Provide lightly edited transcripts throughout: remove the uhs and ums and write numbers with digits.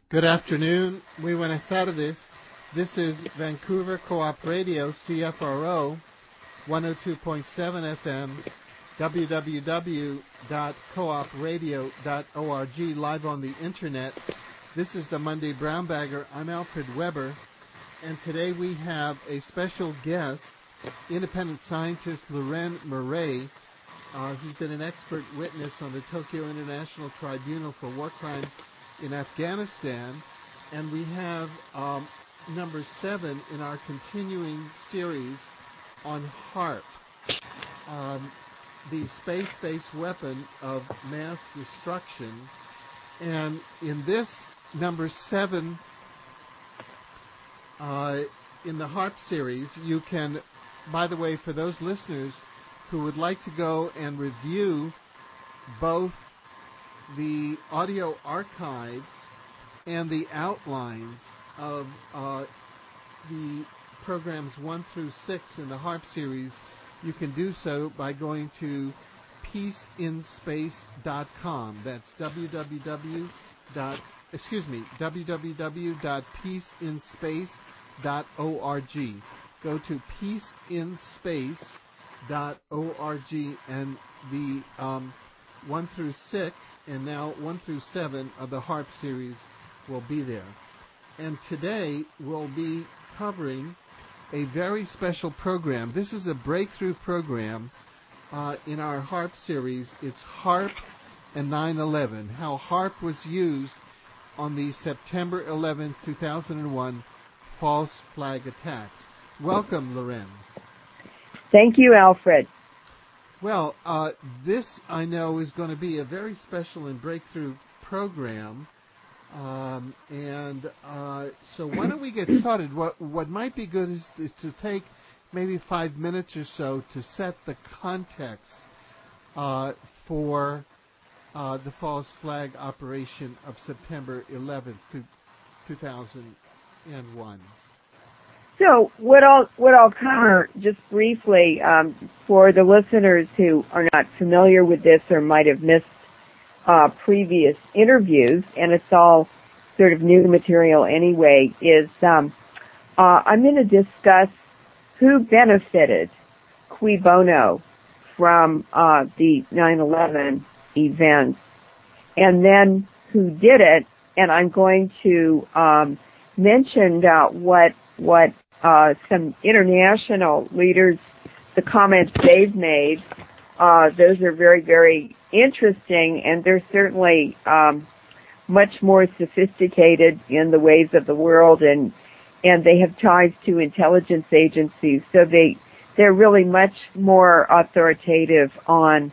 Good afternoon. Muy buenas tardes. This is Vancouver Co-op Radio, CFRO, 102.7 FM, www.coopradio.org, live on the internet. This is the Monday Brown Bagger. I'm Alfred Weber, and today we have a special guest, independent scientist Loren Murray, who's been an expert witness on the Tokyo International Tribunal for War Crimes in Afghanistan, and we have number 7 in our continuing series on HAARP, the space-based weapon of mass destruction. And in this number 7 in the HAARP series, you can, by the way, for those listeners who would like to go and review both the audio archives and the outlines of the programs 1 through 6 in the HAARP series, you can do so by going to peaceinspace.com. That's www.peaceinspace.org. Go to peaceinspace.org, and the 1 through 6 and now 1 through 7 of the HAARP series will be there. And today we'll be covering a very special program. This is a breakthrough program in our HAARP series. It's HAARP and 9/11, how HAARP was used on the September 11, 2001 false flag attacks. Welcome, Loren. Thank you, Alfred. Well, this, I know, is going to be a very special and breakthrough program. So why don't we get started? What might be good is to take maybe 5 minutes or so to set the context for the false flag operation of September 11th, 2001. So what I'll cover just briefly for the listeners who are not familiar with this or might have missed previous interviews, and it's all sort of new material anyway, is I'm going to discuss who benefited cui bono from the 9/11 events, and then who did it, and I'm going to mention what some international leaders, the comments they've made. Those are very, very interesting, and they're certainly much more sophisticated in the ways of the world, and they have ties to intelligence agencies, so they're really much more authoritative on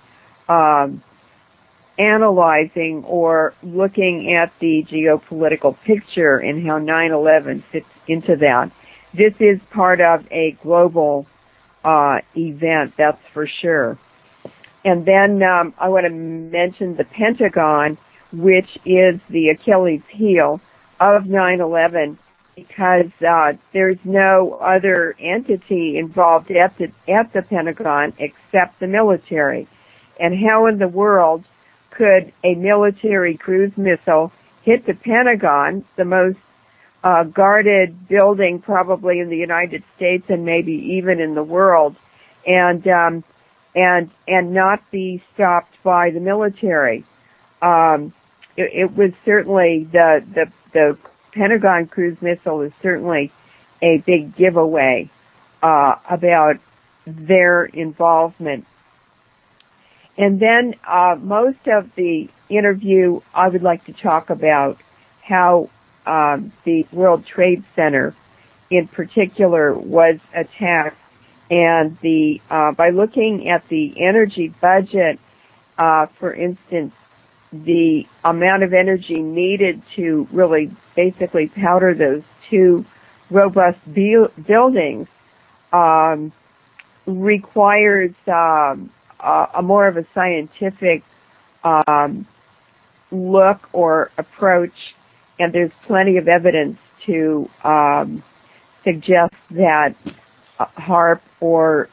analyzing or looking at the geopolitical picture and how 9/11 fits into that. This is part of a global event, that's for sure. And then I want to mention the Pentagon, which is the Achilles heel of 9/11, because there's no other entity involved at the Pentagon except the military. And how in the world could a military cruise missile hit the Pentagon, the most guarded building probably in the United States and maybe even in the world, and not be stopped by the military? It was certainly the Pentagon cruise missile is certainly a big giveaway about their involvement. And then most of the interview, I would like to talk about how the World Trade Center in particular was attacked, and by looking at the energy budget, for instance, the amount of energy needed to really basically powder those two robust buildings requires a more of a scientific look or approach, and there's plenty of evidence to suggest that HAARP or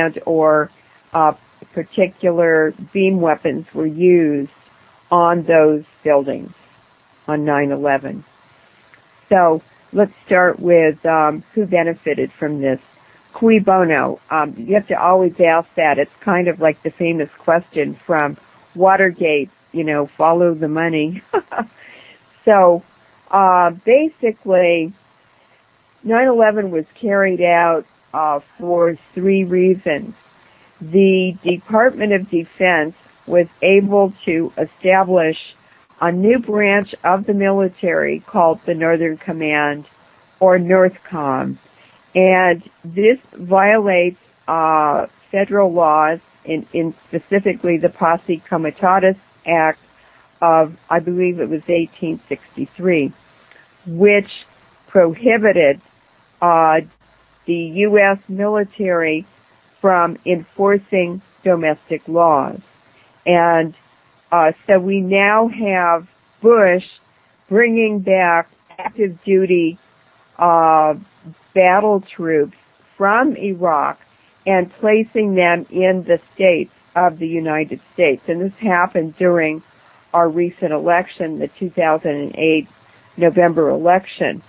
particular beam weapons were used on those buildings on 9/11. So let's start with who benefited from this. Cui bono? You have to always ask that. It's kind of like the famous question from Watergate, follow the money. So basically, 9/11 was carried out for three reasons. The Department of Defense was able to establish a new branch of the military called the Northern Command, or NORTHCOM. And this violates federal laws, in specifically the Posse Comitatus Act of, I believe it was 1863, which prohibited the U.S. military from enforcing domestic laws. And so we now have Bush bringing back active duty battle troops from Iraq and placing them in the states of the United States. And this happened during our recent election, the 2008 November election.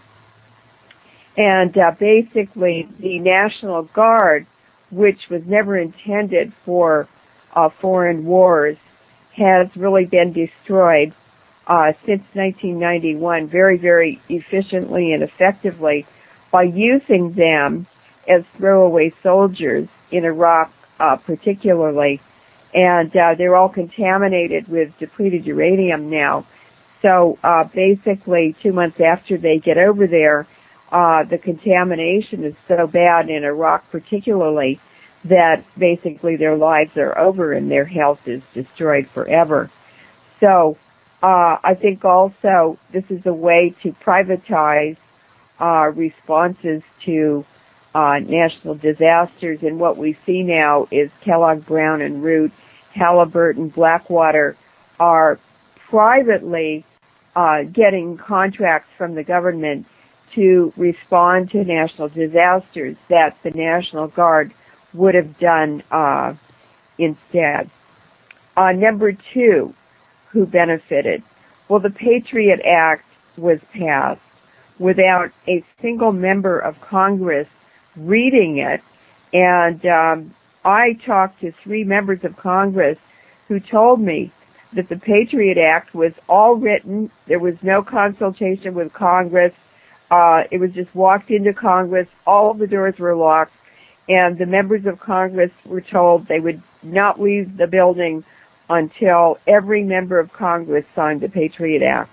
And basically, the National Guard, which was never intended for foreign wars, has really been destroyed since 1991 very, very efficiently and effectively by using them as throwaway soldiers in Iraq particularly. And they're all contaminated with depleted uranium now. So basically, 2 months after they get over there, the contamination is so bad in Iraq particularly that basically their lives are over and their health is destroyed forever. So I think also this is a way to privatize responses to national disasters, and what we see now is Kellogg Brown and Root, Halliburton, Blackwater are privately getting contracts from the government to respond to national disasters that the National Guard would have done instead. Number two, who benefited? Well, the Patriot Act was passed without a single member of Congress reading it, and I talked to 3 members of Congress who told me that the Patriot Act was all written. There was no consultation with Congress. It was just walked into Congress. All of the doors were locked, and the members of Congress were told they would not leave the building until every member of Congress signed the Patriot Act.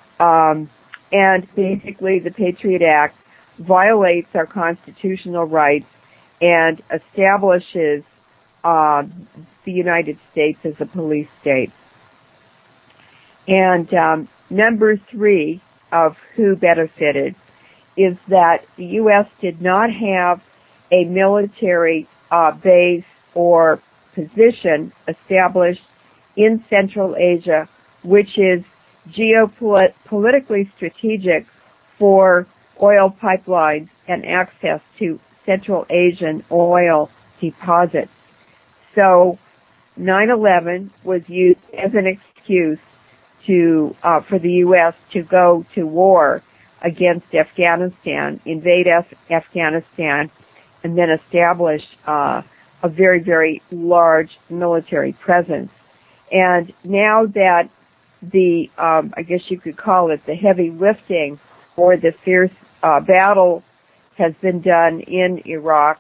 And basically, the Patriot Act violates our constitutional rights and establishes the United States as a police state. And number 3 of who benefited is that the U.S. did not have a military base or position established in Central Asia, which is geopolitically strategic for oil pipelines and access to Central Asian oil deposits. So 9/11 was used as an excuse for the U.S. to go to war against Afghanistan, invade Afghanistan, and then establish a very, very large military presence. And now that the, I guess you could call it the heavy lifting or the fierce battle has been done in Iraq,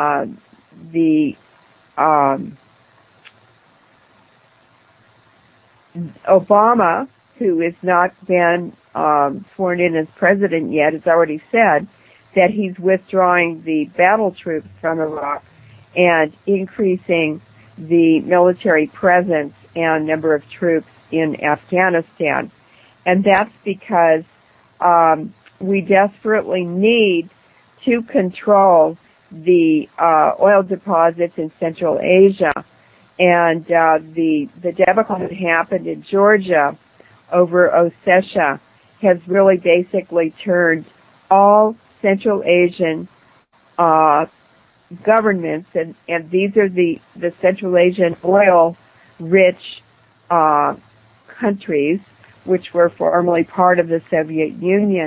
Obama, who has not been sworn in as president yet, has already said that he's withdrawing the battle troops from Iraq and increasing the military presence and number of troops in Afghanistan. And that's because we desperately need to control the oil deposits in Central Asia. And the debacle that happened in Georgia over Ossetia has really basically turned all Central Asian governments, and these are the Central Asian oil-rich countries, which were formerly part of the Soviet Union.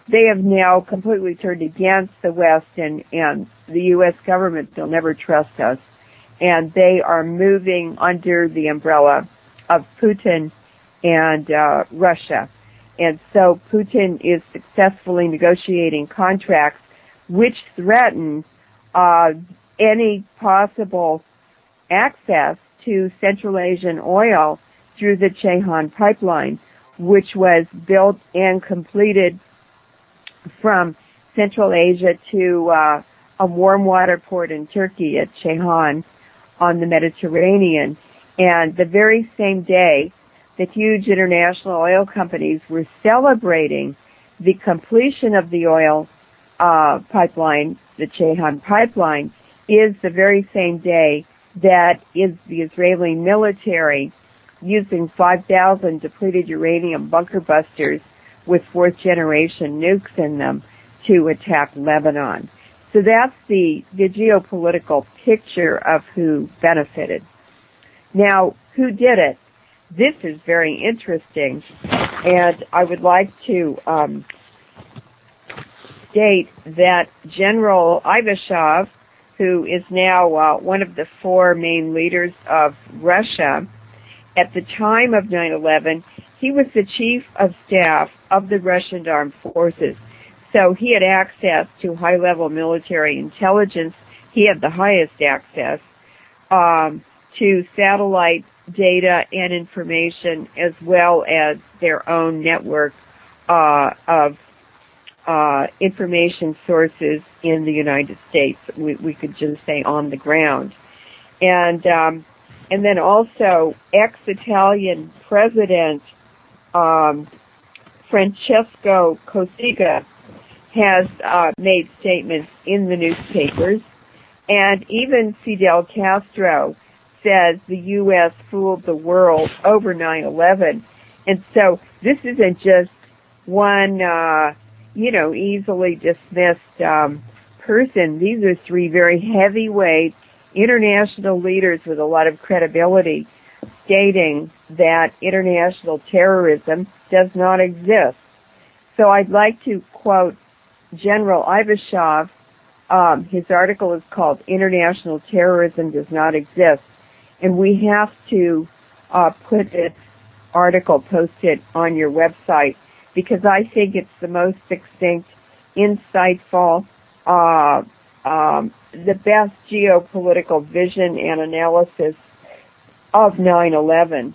they have now completely turned against the West and the U.S. government. They'll never trust us. And they are moving under the umbrella of Putin and Russia. And so Putin is successfully negotiating contracts which threaten any possible access to Central Asian oil through the Ceyhan pipeline, which was built and completed from Central Asia to a warm water port in Turkey at Ceyhan on the Mediterranean. And the very same day, the huge international oil companies were celebrating the completion of the oil pipeline, the Ceyhan pipeline, is the very same day that is the Israeli military using 5,000 depleted uranium bunker busters with fourth-generation nukes in them to attack Lebanon. So that's the geopolitical picture of who benefited. Now, who did it? This is very interesting, and I would like to state that General Ivashov, who is now one of the four main leaders of Russia, at the time of 9/11, he was the chief of staff of the Russian armed forces. So he had access to high-level military intelligence. He had the highest access to satellite data and information, as well as their own network of information sources in the United States. We could just say on the ground. And then also ex-Italian President Francesco Cossiga has made statements in the newspapers, and even Fidel Castro says the U.S. fooled the world over 9/11. And so this isn't just one, easily dismissed person. These are three very heavyweight international leaders with a lot of credibility stating that international terrorism does not exist. So I'd like to quote General Ivashov. His article is called "International Terrorism Does Not Exist." And we have to put this article, post it on your website, because I think it's the most succinct, insightful, the best geopolitical vision and analysis of 9/11.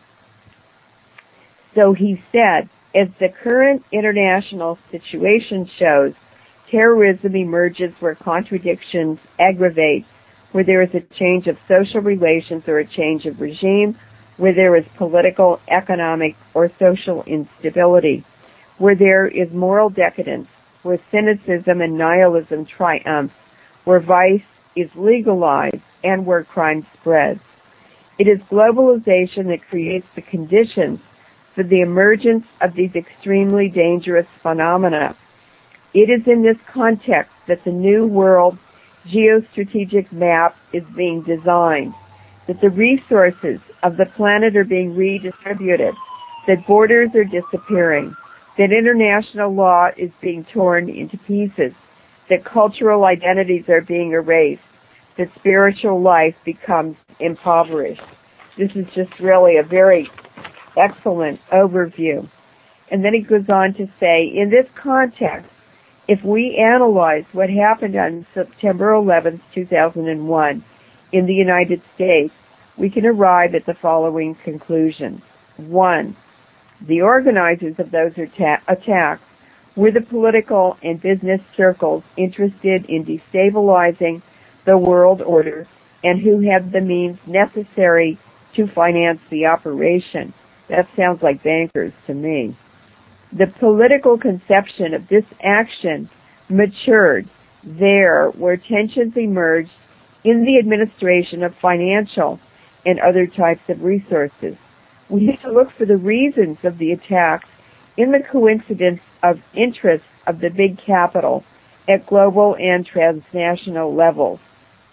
So he said, as the current international situation shows, terrorism emerges where contradictions aggravate, where there is a change of social relations or a change of regime, where there is political, economic, or social instability, where there is moral decadence, where cynicism and nihilism triumph, where vice is legalized, and where crime spreads. It is globalization that creates the conditions for the emergence of these extremely dangerous phenomena. It is in this context that the New World geostrategic map is being designed, that the resources of the planet are being redistributed, that borders are disappearing, that international law is being torn into pieces, that cultural identities are being erased, that spiritual life becomes impoverished. This is just really a very excellent overview. And then he goes on to say, in this context, if we analyze what happened on September 11, 2001 in the United States, we can arrive at the following conclusions. 1. The organizers of those attacks were the political and business circles interested in destabilizing the world order and who had the means necessary to finance the operation. That sounds like bankers to me. The political conception of this action matured there where tensions emerged in the administration of financial and other types of resources. We need to look for the reasons of the attacks in the coincidence of interests of the big capital at global and transnational levels.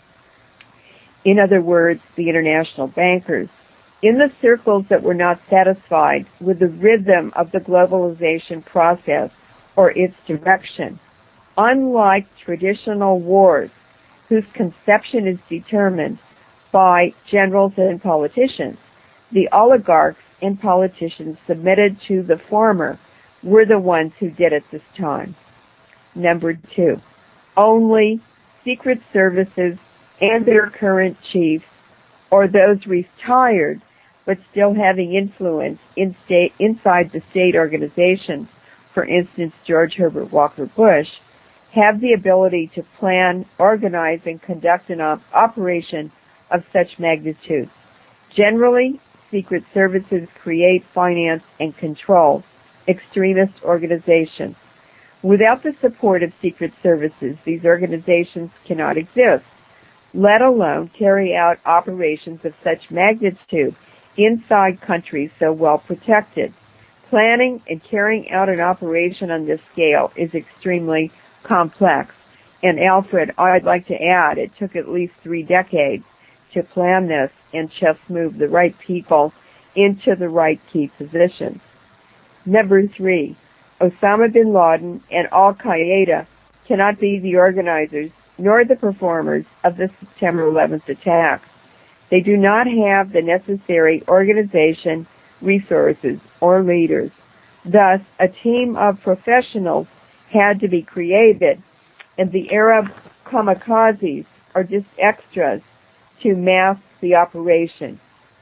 In other words, the international bankers. In the circles that were not satisfied with the rhythm of the globalization process or its direction. Unlike traditional wars, whose conception is determined by generals and politicians, the oligarchs and politicians submitted to the former were the ones who did it this time. Number 2, only secret services and their current chiefs, or those retired but still having influence inside the state organization, for instance, George Herbert Walker Bush, have the ability to plan, organize, and conduct an operation of such magnitude. Generally, secret services create, finance, and control extremist organizations. Without the support of secret services, these organizations cannot exist, let alone carry out operations of such magnitude inside countries so well protected. Planning and carrying out an operation on this scale is extremely complex. And Alfred, I'd like to add, it took at least 3 decades to plan this and just move the right people into the right key positions. Number 3, Osama bin Laden and Al-Qaeda cannot be the organizers nor the performers of the September 11th attacks. They do not have the necessary organization, resources, or leaders. Thus, a team of professionals had to be created, and the Arab kamikazes are just extras to mask the operation.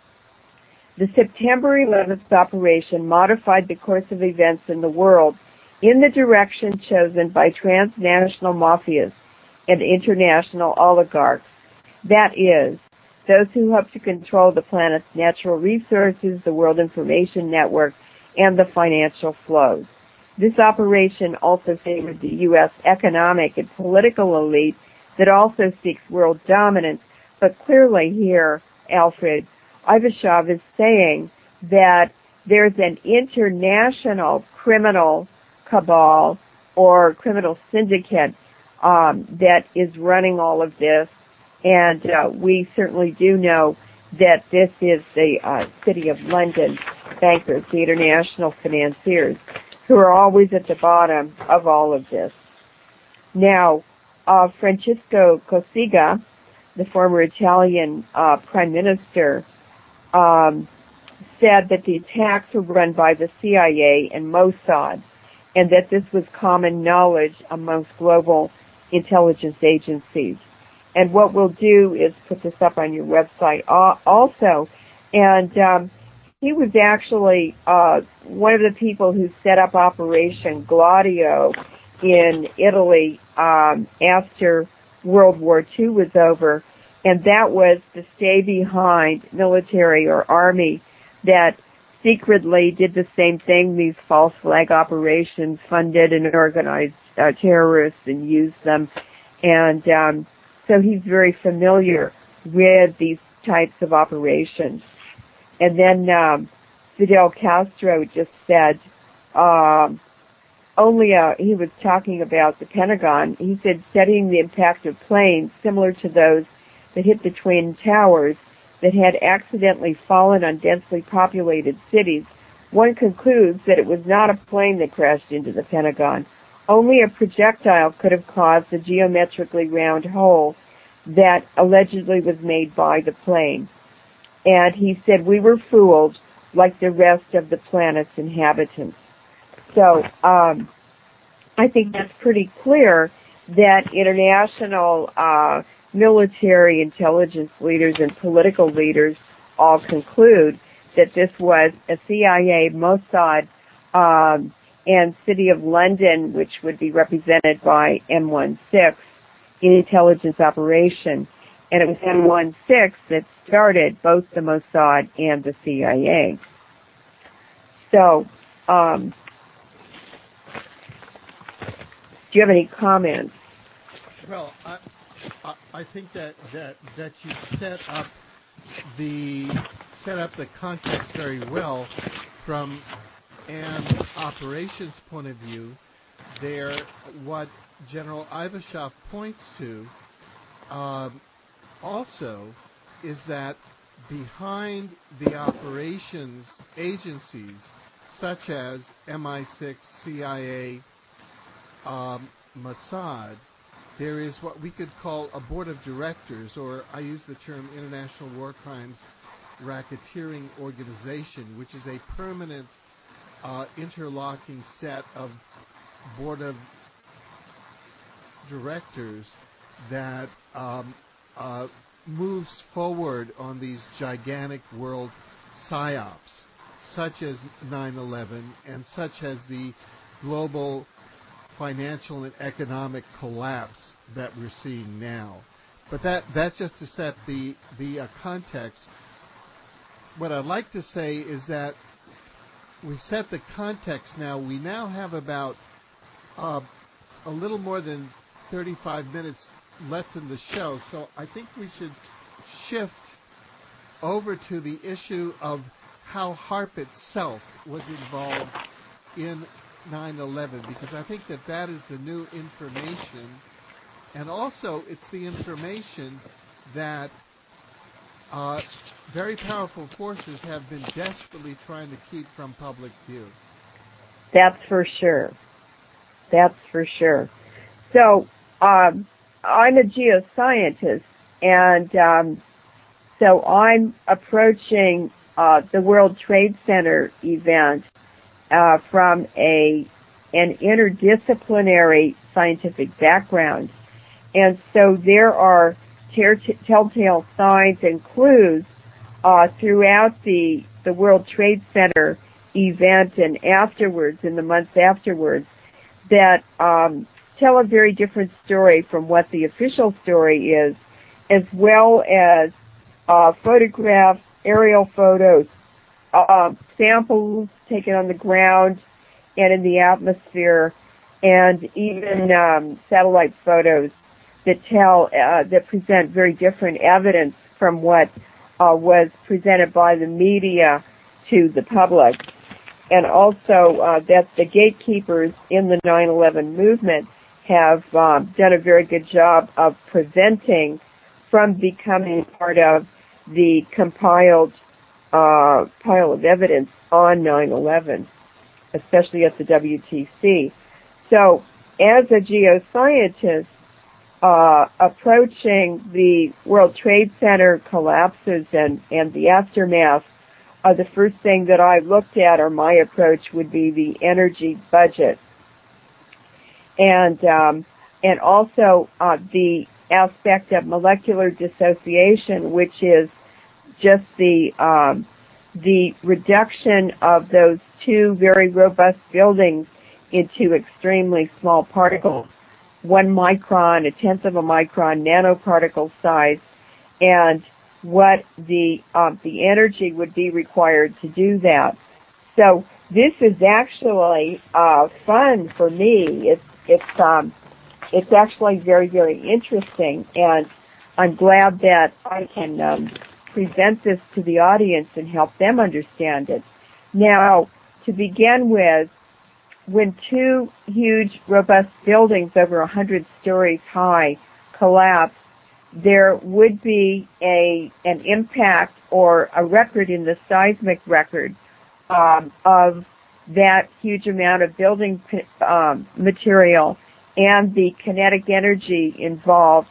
The September 11th operation modified the course of events in the world in the direction chosen by transnational mafias and international oligarchs. That is, those who hope to control the planet's natural resources, the World Information Network, and the financial flows. This operation also favored the U.S. economic and political elite that also seeks world dominance. But clearly here, Alfred, Ivashov is saying that there's an international criminal cabal or criminal syndicate that is running all of this. And we certainly do know that this is the City of London bankers, the international financiers, who are always at the bottom of all of this. Now, Francesco Cossiga, the former Italian prime minister, said that the attacks were run by the CIA and Mossad, and that this was common knowledge amongst global intelligence agencies. And what we'll do is put this up on your website also. And he was actually one of the people who set up Operation Gladio in Italy after World War II was over. And that was the stay-behind military or army that secretly did the same thing, these false flag operations, funded and organized terrorists and used them. And so he's very familiar with these types of operations. And then Fidel Castro just said, he was talking about the Pentagon. He said, studying the impact of planes similar to those that hit the Twin Towers that had accidentally fallen on densely populated cities, one concludes that it was not a plane that crashed into the Pentagon. Only a projectile could have caused the geometrically round hole that allegedly was made by the plane. And he said, we were fooled like the rest of the planet's inhabitants. So I think that's pretty clear that international military intelligence leaders and political leaders all conclude that this was a CIA, Mossad, and City of London, which would be represented by M16, intelligence operation. And it was M16 that started both the Mossad and the CIA. So, do you have any comments? Well, I think that you set up the context very well from an operations point of view. There, what General Ivashov points to also is that behind the operations agencies such as MI6, CIA, Mossad, there is what we could call a board of directors, or I use the term International War Crimes Racketeering Organization, which is a permanent interlocking set of board of directors that moves forward on these gigantic world psyops, such as 9/11 and such as the global financial and economic collapse that we're seeing now. But that's just to set the context. What I'd like to say is that we've set the context now. We now have about a little more than 35 minutes left in the show, so I think we should shift over to the issue of how HAARP itself was involved in 9/11, because I think that is the new information, and also it's the information that very powerful forces have been desperately trying to keep from public view. That's for sure. That's for sure. So I'm a geoscientist, and so I'm approaching the World Trade Center event from an interdisciplinary scientific background. And so there are telltale signs and clues throughout the World Trade Center event and afterwards, in the months afterwards, that tell a very different story from what the official story is, as well as photographs, aerial photos, samples taken on the ground and in the atmosphere, and even satellite photos that present very different evidence from what was presented by the media to the public. And also that the gatekeepers in the 9/11 movement have done a very good job of preventing from becoming part of the compiled pile of evidence on 9/11, especially at the WTC. So as a geoscientist, approaching the World Trade Center collapses and the aftermath, the first thing that I looked at, or my approach, would be the energy budget, and also the aspect of molecular dissociation, which is just the reduction of those two very robust buildings into extremely small particles, 1 micron, 1/10 of a micron nanoparticle size, and what the energy would be required to do that. So this is actually fun for me. It's actually very, very interesting, and I'm glad that I can present this to the audience and help them understand it. Now, to begin with, when two huge, robust buildings over 100 stories high collapse, there would be an impact or a record in the seismic record of that huge amount of building material, and the kinetic energy involved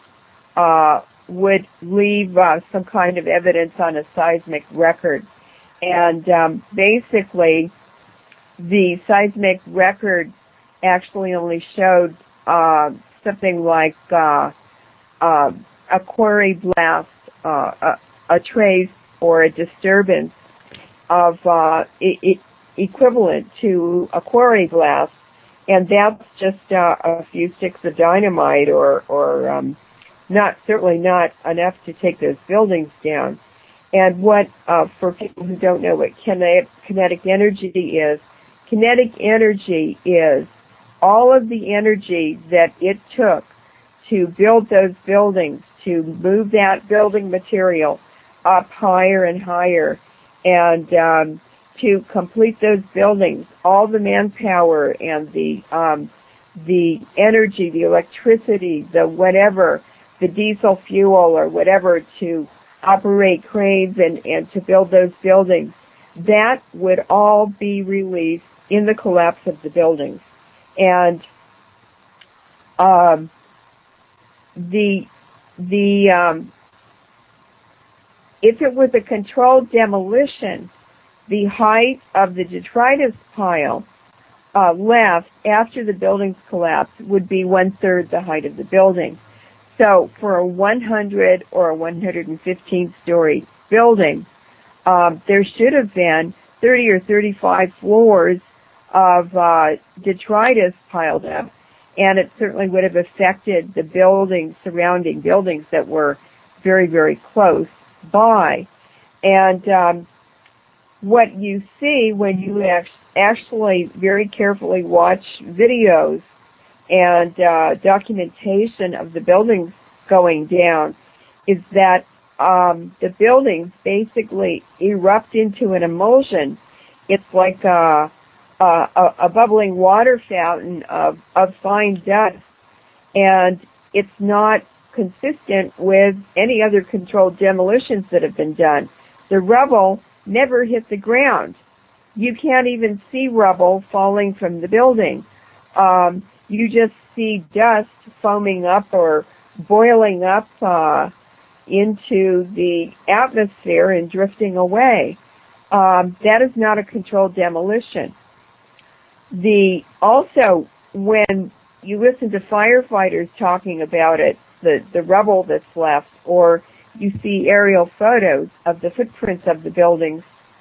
would leave some kind of evidence on a seismic record. And basically, the seismic record actually only showed something like a quarry blast, a trace or a disturbance of equivalent to a quarry blast, and that's just a few sticks of dynamite, or certainly not enough to take those buildings down. And what, for people who don't know what kinetic energy is all of the energy that it took to build those buildings, to move that building material up higher and higher, and to complete those buildings, all the manpower and the energy, the electricity, the whatever, the diesel fuel or whatever to operate cranes and to build those buildings, that would all be released in the collapse of the buildings. And Um, if it was a controlled demolition, the height of the detritus pile left after the building's collapse would be 1/3 the height of the building. So for a 100 or a 115-story building, there should have been 30 or 35 floors of detritus piled up, and it certainly would have affected the buildings, surrounding buildings that were very, very close by. And what you see when you actually very carefully watch videos and documentation of the buildings going down is that the buildings basically erupt into an emulsion. It's like a bubbling water fountain of fine dust, and it's not consistent with any other controlled demolitions that have been done. The rubble never hit the ground. You can't even see rubble falling from the building. You just see dust foaming up or boiling up into the atmosphere and drifting away. That is not a controlled demolition. Also, when you listen to firefighters talking about it, the rubble that's left, or you see aerial photos of the footprints of the buildings,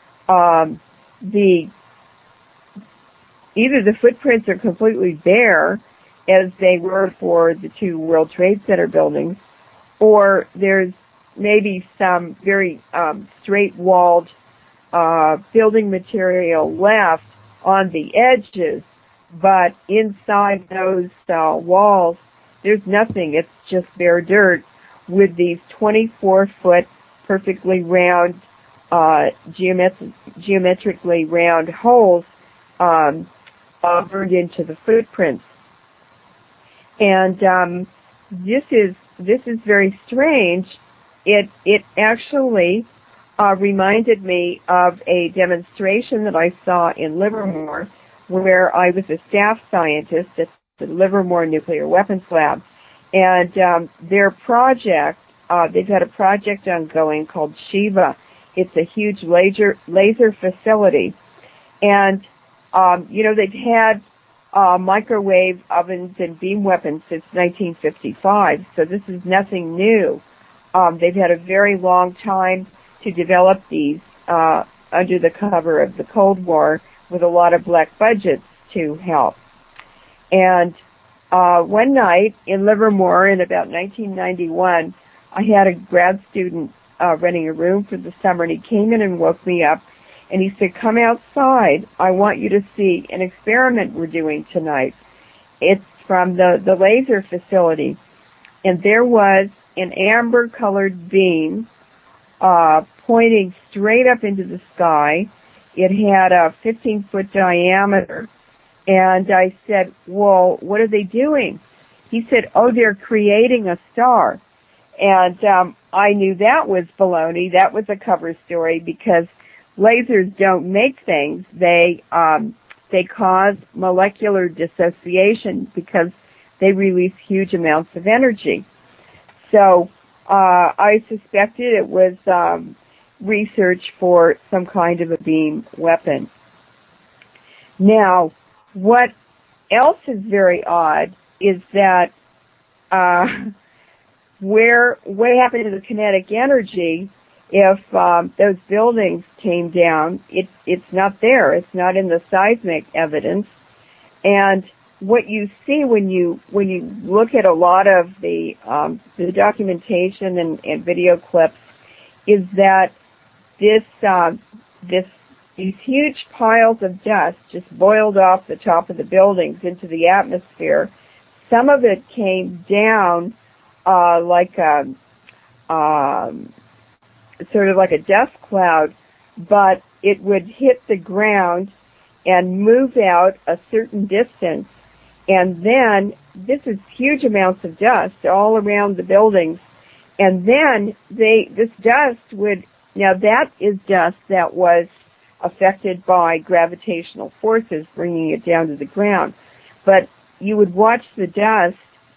either the footprints are completely bare, as they were for the two World Trade Center buildings, or there's maybe some very straight-walled building material left on the edges, but inside those walls, there's nothing. It's just bare dirt with these 24-foot perfectly round, geometrically round holes burned into the footprints. And this is very strange. It actually reminded me of a demonstration that I saw in Livermore, where I was a staff scientist at the Livermore Nuclear Weapons Lab. And their project, they've had a project ongoing called Shiva. It's a huge laser facility. And, they've had microwave ovens and beam weapons since 1955, so this is nothing new. They've had a very long time to develop these under the cover of the Cold War with a lot of black budgets to help. And one night in Livermore in about 1991, I had a grad student renting a room for the summer, and he came in and woke me up, and he said, "Come outside. I want you to see an experiment we're doing tonight. It's from the laser facility." And there was an amber-colored beam pointing straight up into the sky. It had a 15-foot diameter. And I said, "Well, what are they doing?" He said, "Oh, they're creating a star." And I knew that was baloney. That was a cover story, because lasers don't make things. They cause molecular dissociation because they release huge amounts of energy. So I suspected it was research for some kind of a beam weapon. Now, what else is very odd is that what happened to the kinetic energy if those buildings came down? It's not there. It's not in the seismic evidence. And what you see when you look at a lot of the documentation and video clips is that these huge piles of dust just boiled off the top of the buildings into the atmosphere. Some of it came down like a sort of like a dust cloud, but it would hit the ground and move out a certain distance. And then this is huge amounts of dust all around the buildings. And then this dust would, now that is dust that was affected by gravitational forces bringing it down to the ground. But you would watch the dust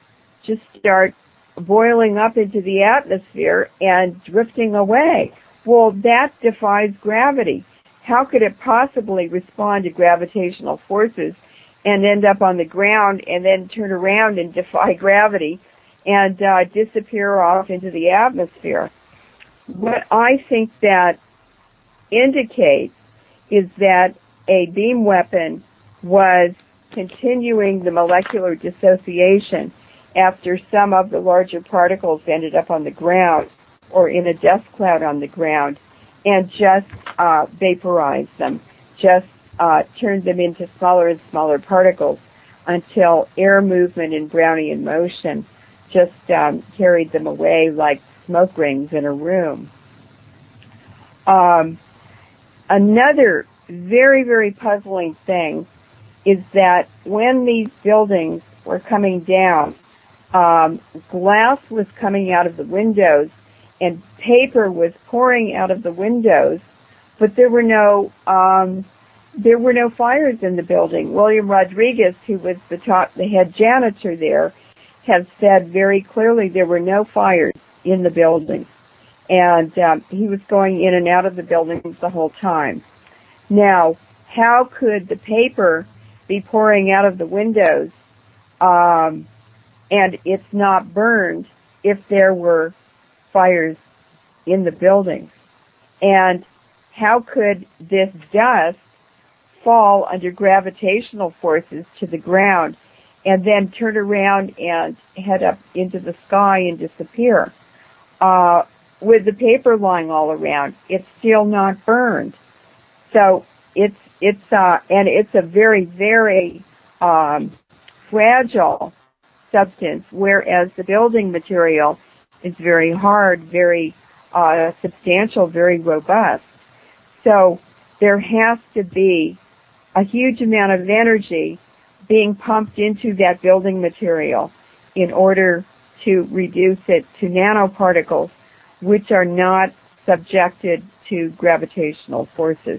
just start boiling up into the atmosphere and drifting away. Well, that defies gravity. How could it possibly respond to gravitational forces and end up on the ground and then turn around and defy gravity and disappear off into the atmosphere? What I think that indicates is that a beam weapon was continuing the molecular dissociation after some of the larger particles ended up on the ground or in a dust cloud on the ground, and just vaporized them, just turned them into smaller and smaller particles until air movement and Brownian motion just carried them away like smoke rings in a room. Another very, very puzzling thing is that when these buildings were coming down, glass was coming out of the windows and paper was pouring out of the windows, but there were no fires in the building. William Rodriguez, who was the head janitor there, has said very clearly there were no fires in the building, and he was going in and out of the buildings the whole time. Now, how could the paper be pouring out of the windows and it's not burned if there were fires in the buildings? And how could this dust fall under gravitational forces to the ground and then turn around and head up into the sky and disappear? With the paper lying all around, it's still not burned. So it's a very, very fragile substance, whereas the building material is very hard, very substantial, very robust. So there has to be a huge amount of energy being pumped into that building material in order to reduce it to nanoparticles, which are not subjected to gravitational forces.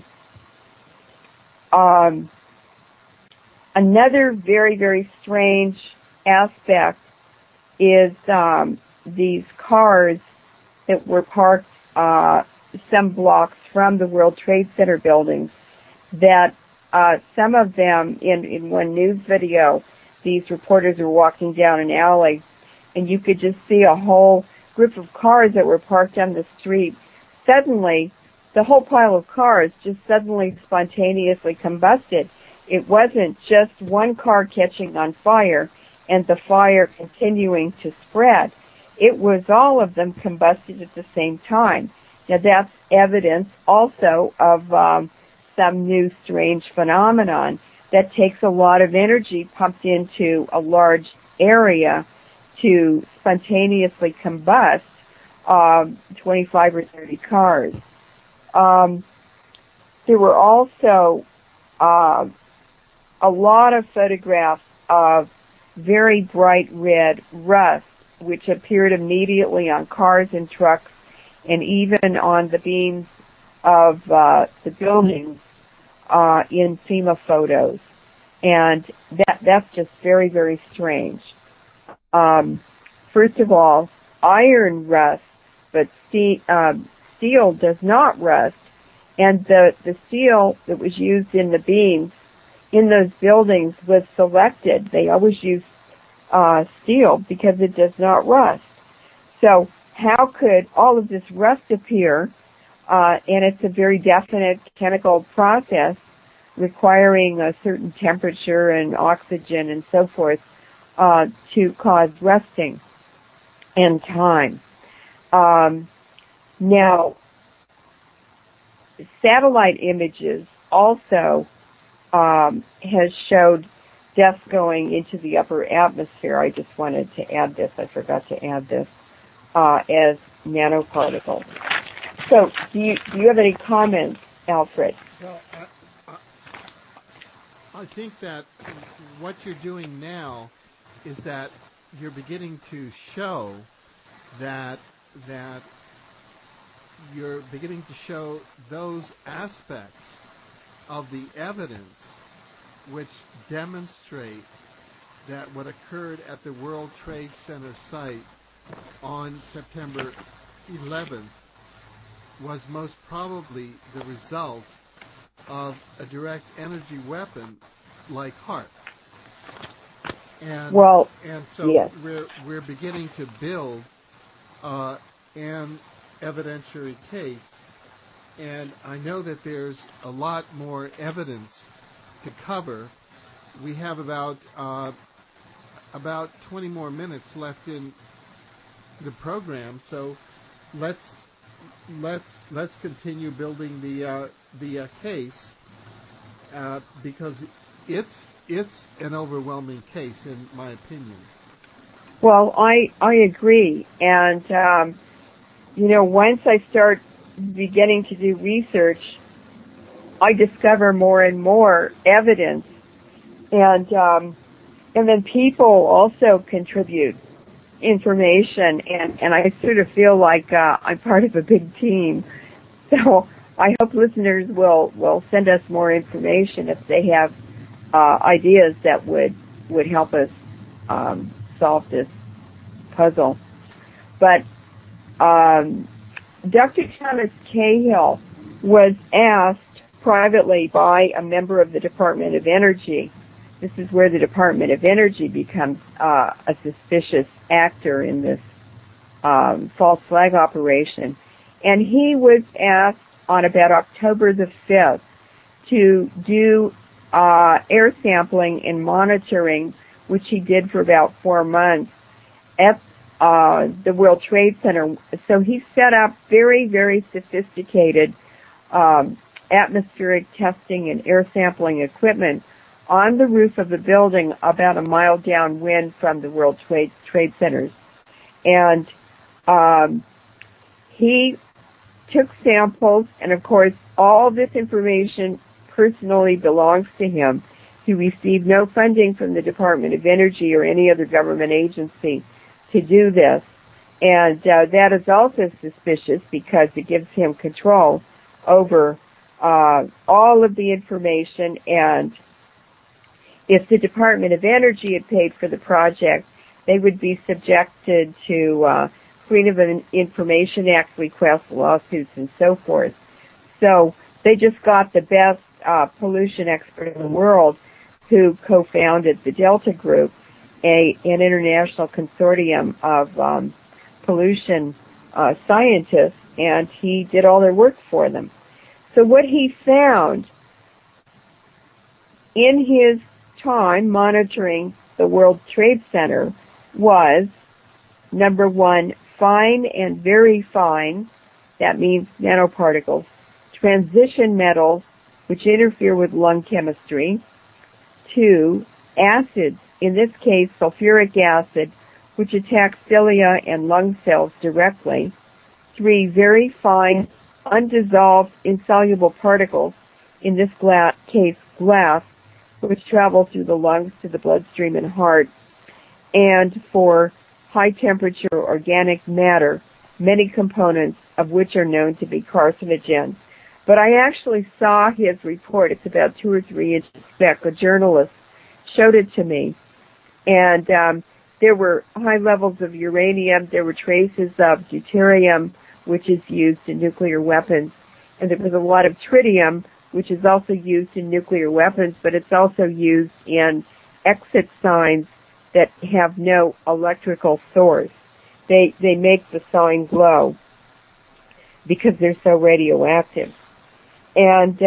Another very, very strange aspect is these cars that were parked some blocks from the World Trade Center buildings, that some of them, in one news video, these reporters were walking down an alley, and you could just see a whole group of cars that were parked on the street. Suddenly, the whole pile of cars just suddenly spontaneously combusted. It wasn't just one car catching on fire and the fire continuing to spread. It was all of them combusted at the same time. Now that's evidence also of some new strange phenomenon that takes a lot of energy pumped into a large area to spontaneously combust 25 or 30 cars. There were also a lot of photographs of very bright red rust, which appeared immediately on cars and trucks and even on the beams of the buildings in FEMA photos. And that's just very, very strange. First of all, iron rusts, but steel does not rust. And the steel that was used in the beams in those buildings was selected. They always use steel because it does not rust. So how could all of this rust appear? And it's a very definite chemical process requiring a certain temperature and oxygen and so forth to cause rusting and time. Now, satellite images also has showed dust going into the upper atmosphere. I just wanted to add this. I forgot to add this as nanoparticles. So, do you have any comments, Alfred? Well, I think that what you're doing now is that you're beginning to show that you're beginning to show those aspects of the evidence which demonstrate that what occurred at the World Trade Center site on September 11th was most probably the result of a direct energy weapon like HAARP. And so yes. we're beginning to build an evidentiary case, and I know that there's a lot more evidence to cover. We have about 20 more minutes left in the program, so let's continue building the case because it's an overwhelming case in my opinion. Well, I agree, and once I start beginning to do research, I discover more and more evidence, and then people also contribute information, and I sort of feel like I'm part of a big team. So I hope listeners will send us more information if they have ideas that would help us solve this puzzle. But Dr. Thomas Cahill was asked privately by a member of the Department of Energy. This is where the Department of Energy becomes a suspicious actor in this false flag operation. And he was asked on about October the 5th to do air sampling and monitoring, which he did for about 4 months at the World Trade Center. So he set up very, very sophisticated atmospheric testing and air sampling equipment on the roof of the building about a mile downwind from the World Trade Centers. And he took samples, and of course all this information personally belongs to him. He received no funding from the Department of Energy or any other government agency to do this. And that is also suspicious because it gives him control over all of the information. And if the Department of Energy had paid for the project, they would be subjected to Freedom of Information Act requests, lawsuits, and so forth. So they just got the best pollution expert in the world who co-founded the Delta Group, an international consortium of pollution scientists, and he did all their work for them. So what he found in his time monitoring the World Trade Center was, number one, fine and very fine, that means nanoparticles, transition metals, which interfere with lung chemistry. 2, acids, in this case sulfuric acid, which attacks cilia and lung cells directly. 3, very fine, undissolved, insoluble particles, in this case glass, which travel through the lungs to the bloodstream and heart. And 4, high temperature organic matter, many components of which are known to be carcinogen. But I actually saw his report. It's about 2 or 3 inches thick. A journalist showed it to me. And there were high levels of uranium. There were traces of deuterium, which is used in nuclear weapons. And there was a lot of tritium, which is also used in nuclear weapons, but it's also used in exit signs that have no electrical source. They make the sign glow because they're so radioactive. And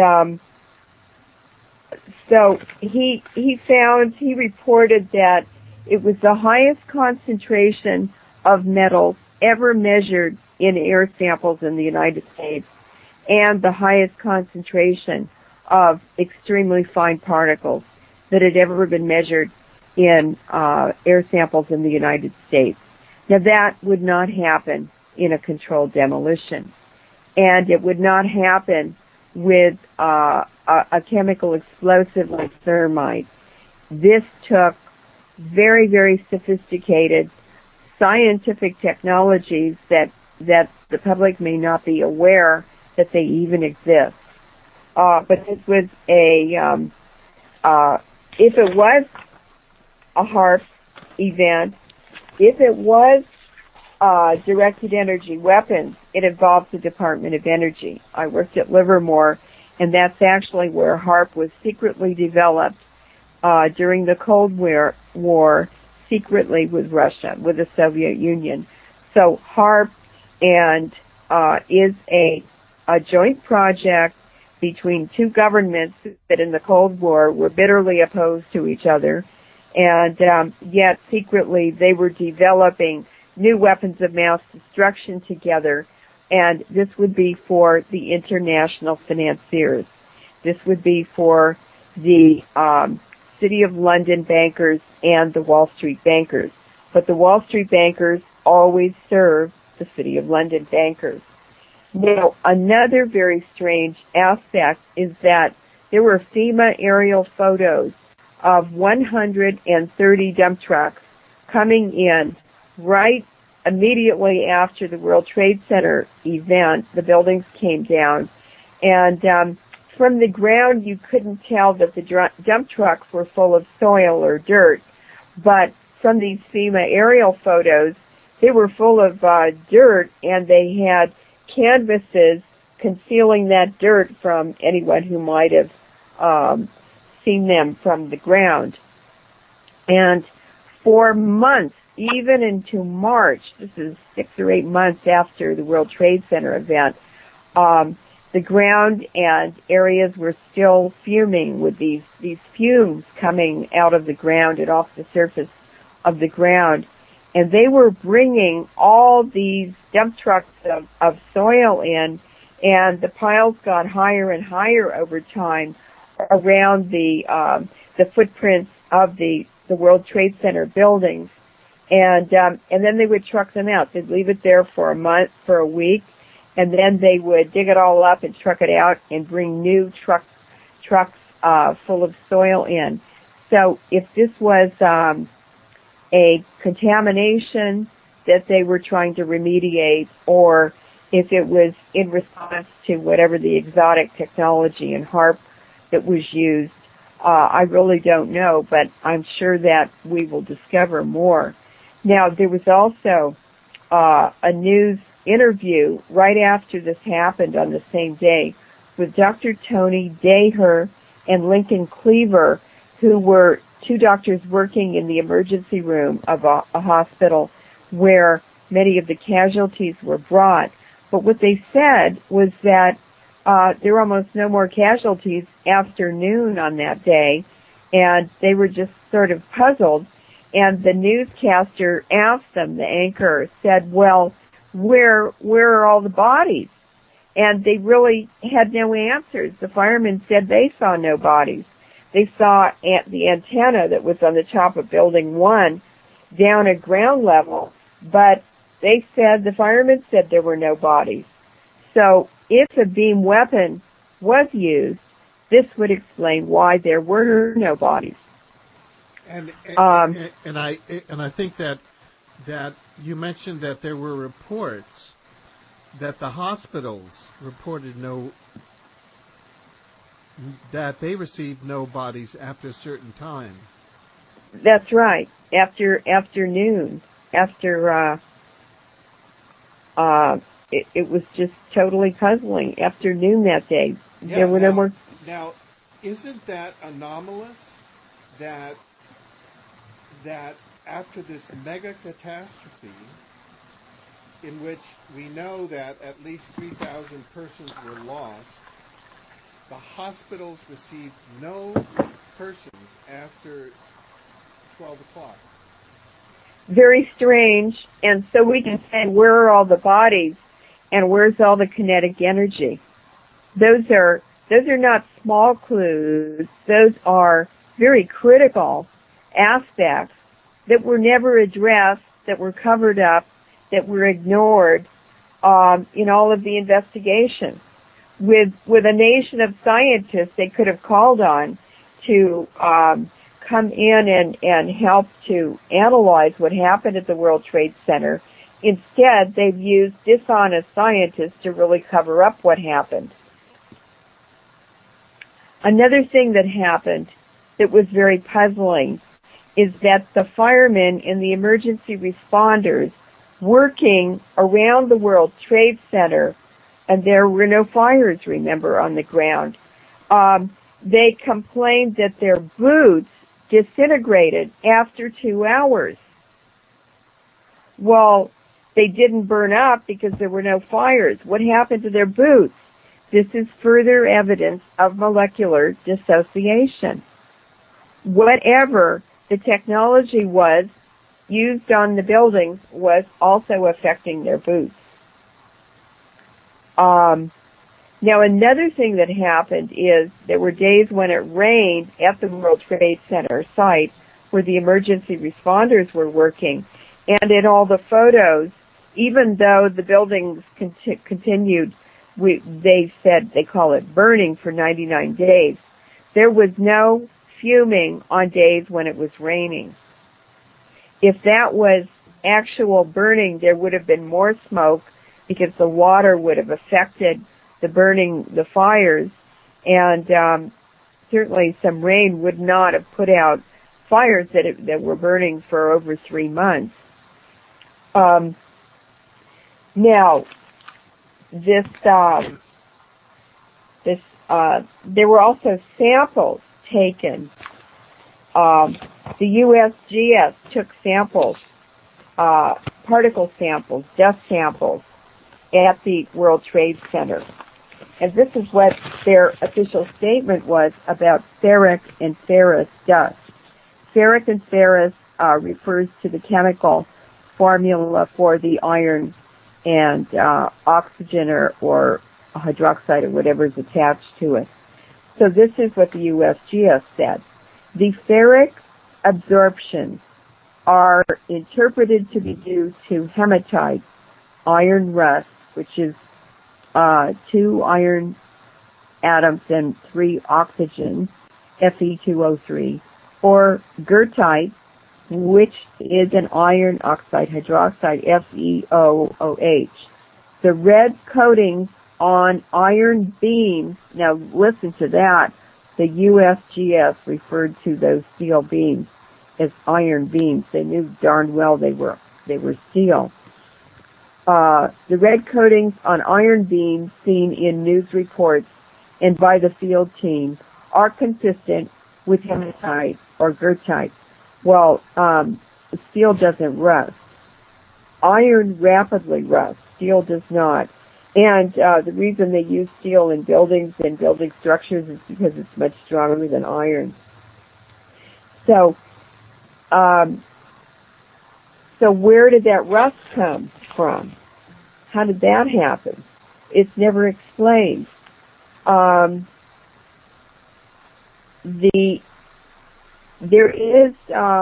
so he reported that it was the highest concentration of metals ever measured in air samples in the United States, and the highest concentration of extremely fine particles that had ever been measured in air samples in the United States. Now that would not happen in a controlled demolition, and it would not happen with a chemical explosive like thermite. This took very, very sophisticated scientific technologies that the public may not be aware that they even exist. But this was if it was a HAARP event. If it was directed energy weapons, it involves the Department of Energy. I worked at Livermore, and that's actually where HAARP was secretly developed during the Cold War, secretly with Russia, with the Soviet Union. So HAARP and is a joint project between two governments that in the Cold War were bitterly opposed to each other, and yet secretly they were developing new weapons of mass destruction together, and this would be for the international financiers. This would be for the City of London bankers and the Wall Street bankers. But the Wall Street bankers always serve the City of London bankers. Now, another very strange aspect is that there were FEMA aerial photos of 130 dump trucks coming in right immediately after the World Trade Center event. The buildings came down, and from the ground you couldn't tell that the dump trucks were full of soil or dirt, but from these FEMA aerial photos, they were full of dirt, and they had canvases concealing that dirt from anyone who might have seen them from the ground. And for months, even into March, this is 6 or 8 months after the World Trade Center event, the ground and areas were still fuming with these fumes coming out of the ground and off the surface of the ground. And they were bringing all these dump trucks of soil in, and the piles got higher and higher over time around the footprints of the World Trade Center buildings. And then they would truck them out. They'd leave it there for a month, for a week, and then they would dig it all up and truck it out and bring new trucks full of soil in. So if this was a contamination that they were trying to remediate, or if it was in response to whatever the exotic technology in HAARP that was used, I really don't know, but I'm sure that we will discover more. Now, there was also a news interview right after this happened on the same day with Dr. Tony Daher and Lincoln Cleaver, who were two doctors working in the emergency room of a hospital where many of the casualties were brought. But what they said was that there were almost no more casualties after noon on that day, and they were just sort of puzzled. And the newscaster asked them, the anchor said, well, where are all the bodies? And they really had no answers. The firemen said they saw no bodies. They saw the antenna that was on the top of Building 1 down at ground level, but they said, the firemen said there were no bodies. So if a beam weapon was used, this would explain why there were no bodies. And I think that you mentioned that there were reports that the hospitals reported that they received no bodies after a certain time. That's right. After noon. It was just totally puzzling. After noon that day, there were no more. Now, isn't that anomalous that after this mega catastrophe, in which we know that at least 3,000 persons were lost, the hospitals received no persons after 12 o'clock? Very strange. And so we can say, where are all the bodies and where's all the kinetic energy? Those are not small clues. Those are very critical aspects that were never addressed, that were covered up, that were ignored in all of the investigation. With a nation of scientists they could have called on to come in and help to analyze what happened at the World Trade Center. Instead, they've used dishonest scientists to really cover up what happened. Another thing that happened that was very puzzling is that the firemen and the emergency responders working around the World Trade Center, and there were no fires, remember, on the ground, they complained that their boots disintegrated after 2 hours. Well, they didn't burn up because there were no fires. What happened to their boots? This is further evidence of molecular dissociation. Whatever the technology was used on the buildings was also affecting their boots. Now, another thing that happened is there were days when it rained at the World Trade Center site where the emergency responders were working, and in all the photos, even though the buildings continued, they said they call it burning for 99 days, there was no fuming on days when it was raining. If that was actual burning, there would have been more smoke because the water would have affected the fires, and certainly some rain would not have put out fires that were burning for over 3 months. Now, there were also samples taken. The USGS took samples, particle samples, dust samples at the World Trade Center. And this is what their official statement was about ferric and ferrous dust. Ferric and ferrous refers to the chemical formula for the iron and oxygen or hydroxide or whatever is attached to it. So this is what the USGS said. The ferric absorptions are interpreted to be due to hematite, iron rust, which is 2 iron atoms and 3 oxygen, Fe2O3, or goethite, which is an iron oxide hydroxide, FeOOH. The red coatings on iron beams, now listen to that, the USGS referred to those steel beams as iron beams. They knew darn well they were steel. The red coatings on iron beams seen in news reports and by the field team are consistent with hematite or goethite. Well, steel doesn't rust. Iron rapidly rusts. Steel does not. And the reason they use steel in buildings and building structures is because it's much stronger than iron. So where did that rust come from? How did that happen? It's never explained. There is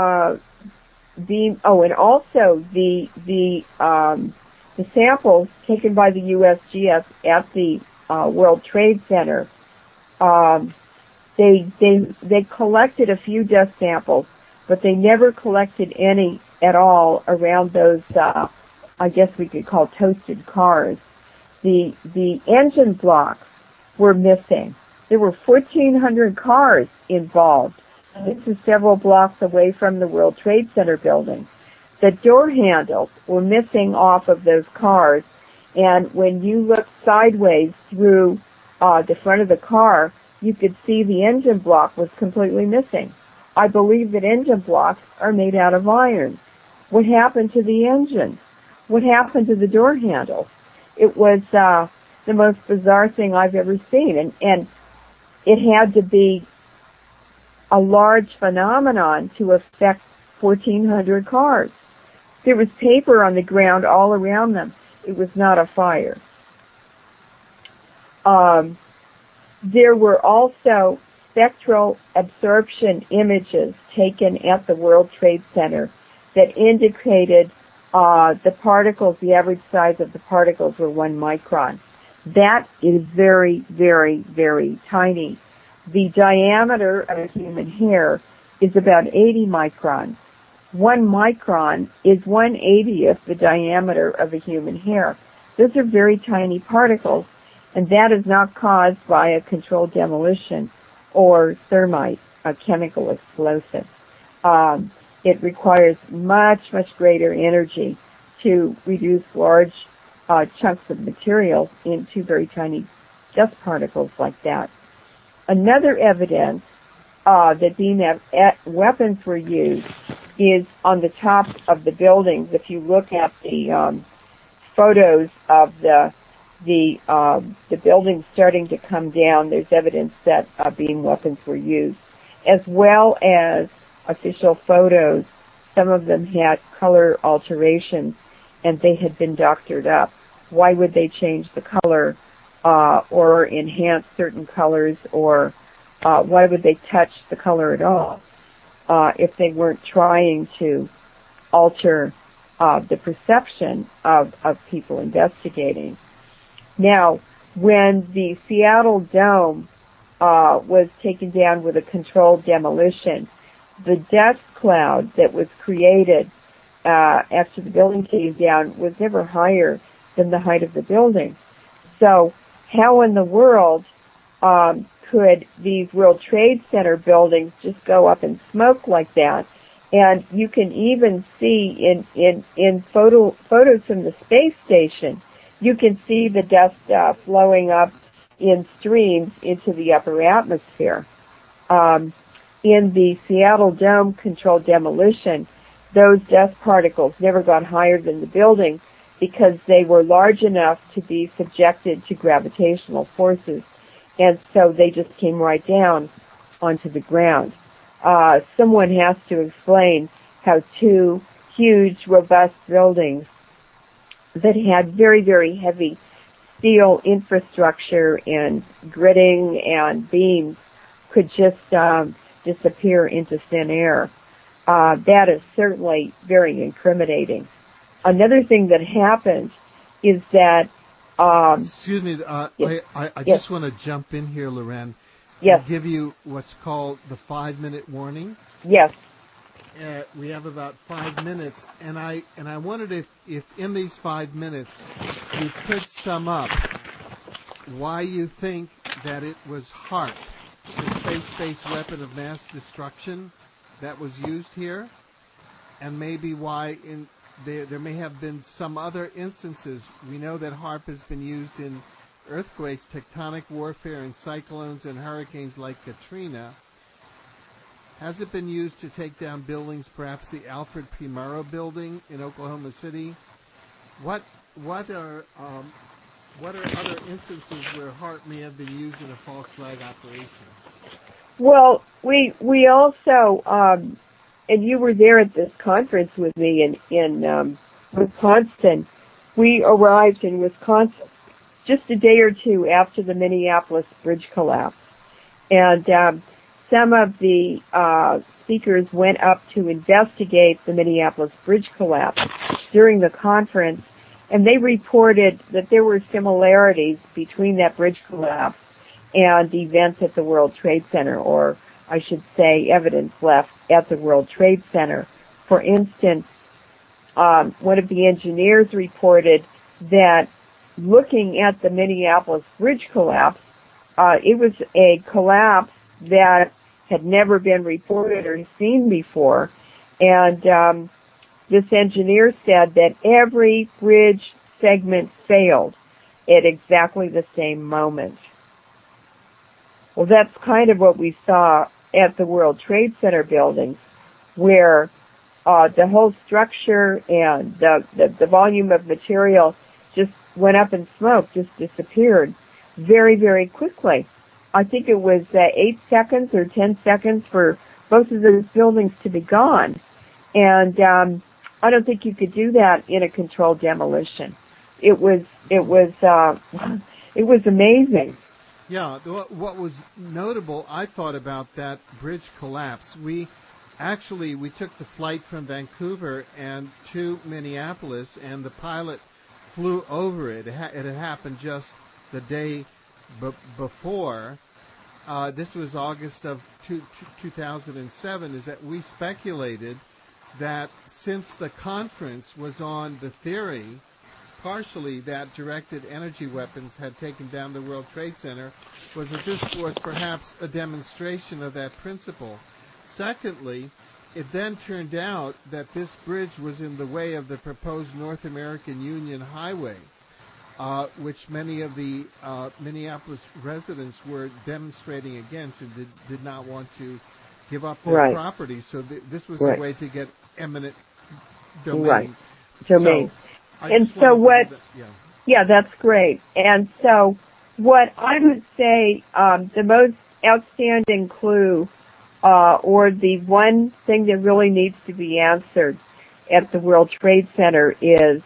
and also the samples taken by the USGS at the World Trade Center. They collected a few dust samples, but they never collected any at all around those. I guess we could call toasted cars. The engine blocks were missing. There were 1,400 cars involved. This is several blocks away from the World Trade Center building. The door handles were missing off of those cars, and when you looked sideways through the front of the car, you could see the engine block was completely missing. I believe that engine blocks are made out of iron. What happened to the engine? What happened to the door handles? It was the most bizarre thing I've ever seen, and it had to be a large phenomenon to affect 1,400 cars. There was paper on the ground all around them. It was not a fire. There were also spectral absorption images taken at the World Trade Center that indicated the particles, the average size of the particles were 1 micron. That is very, very, very tiny. The diameter of a human hair is about 80 microns. 1 micron is 1/80th the diameter of a human hair. Those are very tiny particles, and that is not caused by a controlled demolition or thermite, a chemical explosive. it requires much, much greater energy to reduce large chunks of material into very tiny dust particles like that. Another evidence that beam weapons were used is on the top of the buildings. If you look at the photos of the buildings starting to come down, there's evidence that beam weapons were used, as well as official photos. Some of them had color alterations, and they had been doctored up. Why would they change the color or enhance certain colors, or why would they touch the color at all if they weren't trying to alter the perception of people investigating? Now, when the Seattle Dome was taken down with a controlled demolition, the dust cloud that was created after the building came down was never higher than the height of the building. So how in the world could these World Trade Center buildings just go up in smoke like that? And you can even see in photos from the space station, you can see the dust flowing up in streams into the upper atmosphere. In the Seattle Dome controlled demolition, those dust particles never got higher than the building because they were large enough to be subjected to gravitational forces, and so they just came right down onto the ground. Someone has to explain how two huge, robust buildings that had very, very heavy steel infrastructure and gridding and beams could just disappear into thin air. That is certainly very incriminating. Another thing that happened is that... Excuse me, yes. I Yes. just want to jump in here, Loren. Yes. I'll give you what's called the 5-minute warning. Yes. We have about 5 minutes, and I wondered if in these 5 minutes you could sum up why you think that it was HAARP, the space-based weapon of mass destruction, that was used here, and maybe why there may have been some other instances. We know that HAARP has been used in earthquakes, tectonic warfare, and cyclones and hurricanes like Katrina. Has it been used to take down buildings, perhaps the Alfred P. Murrah building in Oklahoma City? What are other instances where HAARP may have been used in a false flag operation? Well, we also, and you were there at this conference with me in Wisconsin. We arrived in Wisconsin just a day or two after the Minneapolis bridge collapse. And some of the speakers went up to investigate the Minneapolis bridge collapse during the conference, and they reported that there were similarities between that bridge collapse and events at the World Trade Center, or I should say evidence left at the World Trade Center. For instance, one of the engineers reported that looking at the Minneapolis bridge collapse, it was a collapse that had never been reported or seen before, and this engineer said that every bridge segment failed at exactly the same moment. Well, that's kind of what we saw at the World Trade Center buildings, where the whole structure and the volume of material just went up in smoke, just disappeared very, very quickly. I think it was 8 seconds or 10 seconds for both of those buildings to be gone. And I don't think you could do that in a controlled demolition. It was amazing. Yeah, what was notable, I thought, about that bridge collapse, we took the flight from Vancouver and to Minneapolis, and the pilot flew over it. It had happened just the day before. This was August of 2007, is that we speculated that since the conference was on the theory, partially, that directed energy weapons had taken down the World Trade Center, was that this was perhaps a demonstration of that principle. Secondly, it then turned out that this bridge was in the way of the proposed North American Union Highway, which many of the Minneapolis residents were demonstrating against and did not want to give up their property. So this was a way to get eminent domain. Right. Domain. Yeah, that's great. And so what I would say the most outstanding clue or the one thing that really needs to be answered at the World Trade Center is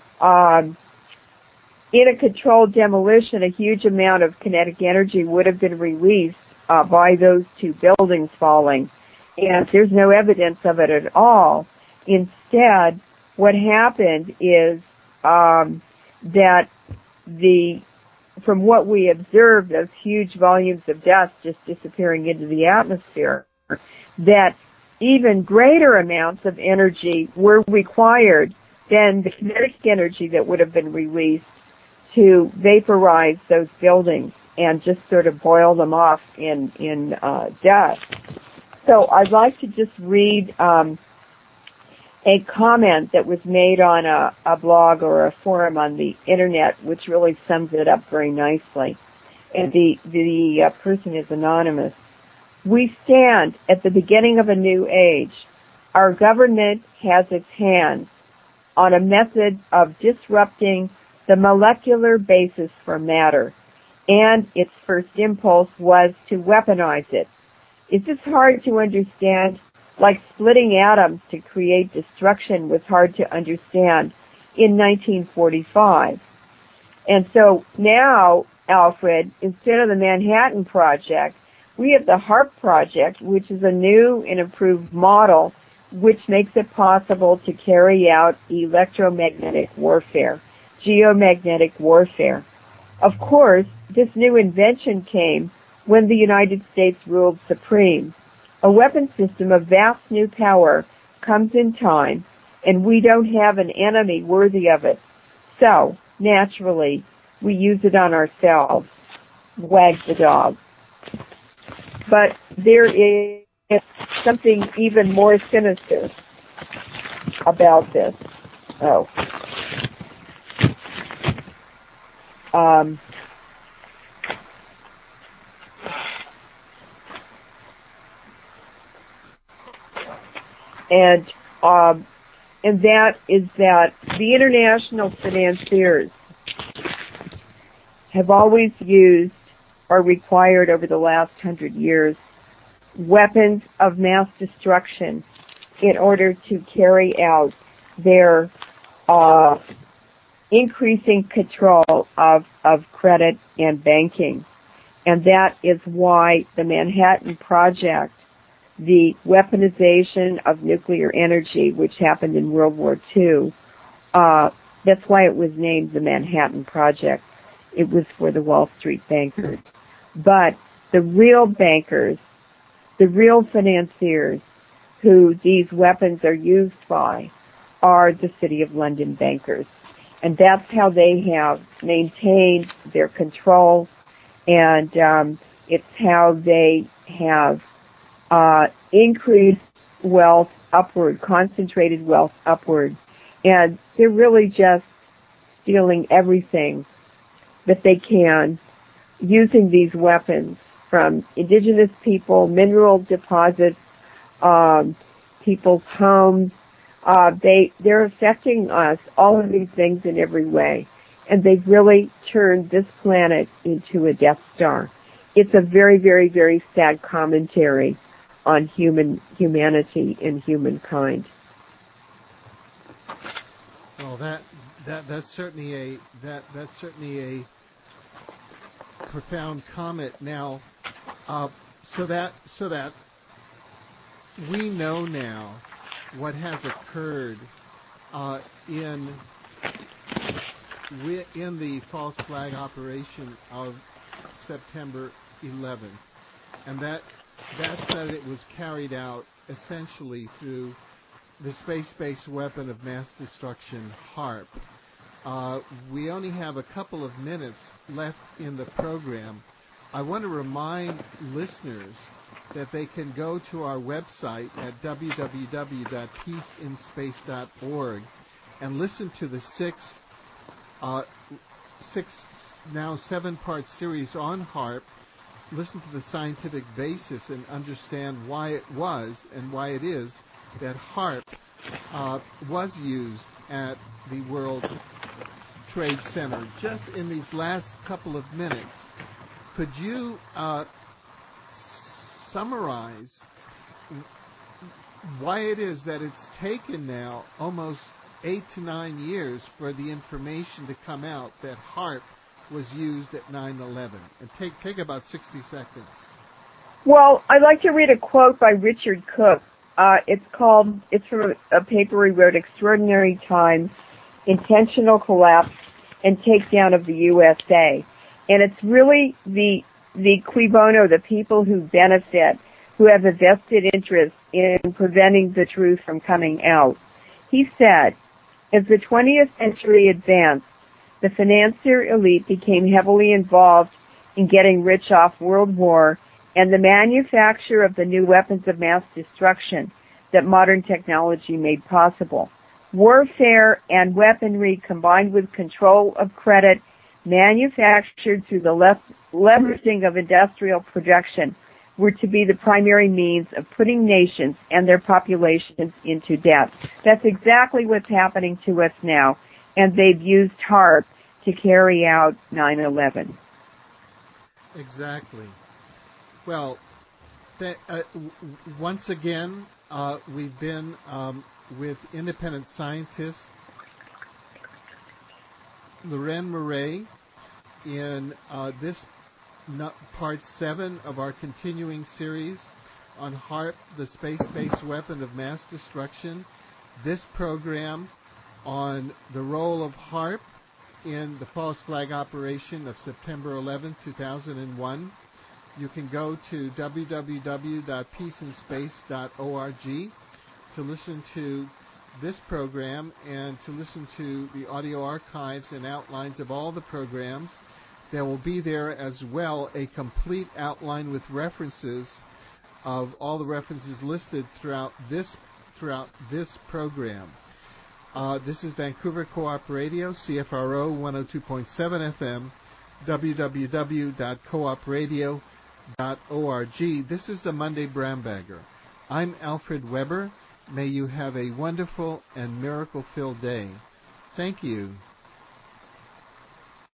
in a controlled demolition, a huge amount of kinetic energy would have been released by those two buildings falling, and there's no evidence of it at all. Instead, what happened is that from what we observed, those huge volumes of dust just disappearing into the atmosphere, that even greater amounts of energy were required than the kinetic energy that would have been released to vaporize those buildings and just sort of boil them off in dust. So I'd like to just read a comment that was made on a blog or a forum on the internet, which really sums it up very nicely. And the person is anonymous. We stand at the beginning of a new age. Our government has its hands on a method of disrupting the molecular basis for matter, and its first impulse was to weaponize it. Is this hard to understand? Like splitting atoms to create destruction was hard to understand in 1945. And so now, Alfred, instead of the Manhattan Project, we have the HAARP Project, which is a new and improved model which makes it possible to carry out electromagnetic warfare, geomagnetic warfare. Of course, this new invention came when the United States ruled supreme. A weapon system of vast new power comes in time, and we don't have an enemy worthy of it. So, naturally, we use it on ourselves. Wag the dog. But there is something even more sinister about this. And that is that the international financiers have always used or required over the last 100 years weapons of mass destruction in order to carry out their increasing control of credit and banking. And that is why the Manhattan Project, the weaponization of nuclear energy, which happened in World War II, that's why it was named the Manhattan Project. It was for the Wall Street bankers. But the real bankers, the real financiers who these weapons are used by are the City of London bankers. And that's how they have maintained their control, and it's how they have increased wealth upward, concentrated wealth upward. And they're really just stealing everything that they can using these weapons from indigenous people, mineral deposits, people's homes. They're affecting us, all of these things in every way. And they've really turned this planet into a Death Star. It's a very, very, very sad commentary on humanity and humankind. Well, that's certainly a profound comment. Now, so that we know now what has occurred in the false flag operation of September 11th, and that it was carried out essentially through the space-based weapon of mass destruction, HAARP. We only have a couple of minutes left in the program, I want to remind listeners that they can go to our website at www.peaceinspace.org and listen to the now 7-part series on HAARP, listen to the scientific basis and understand why it was and why it is that HAARP was used at the World Trade Center. Just in these last couple of minutes, could you summarize why it is that it's taken now almost 8 to 9 years for the information to come out that HAARP was used at 9/11? And take about 60 seconds. Well, I'd like to read a quote by Richard Cook. It's from a paper he wrote, Extraordinary Times, Intentional Collapse and Takedown of the USA. And it's really the cui bono, the people who benefit, who have a vested interest in preventing the truth from coming out. He said, as the 20th century advanced, the financier elite became heavily involved in getting rich off World War and the manufacture of the new weapons of mass destruction that modern technology made possible. Warfare and weaponry combined with control of credit manufactured through the leveraging of industrial production were to be the primary means of putting nations and their populations into debt. That's exactly what's happening to us now, and they've used HAARP to carry out 9/11. Exactly. Well, once again, we've been with independent scientist Loren Murray in this part 7 of our continuing series on HAARP, the space-based weapon of mass destruction. This program on the role of HAARP in the false flag operation of September 11, 2001. You can go to www.peaceinspace.org to listen to this program and to listen to the audio archives and outlines of all the programs. There will be there as well a complete outline with references of all the references listed throughout this program. This is Vancouver Co-op Radio, CFRO 102.7 FM, www.coopradio.org. This is the Monday Brown Bagger. I'm Alfred Weber. May you have a wonderful and miracle-filled day. Thank you.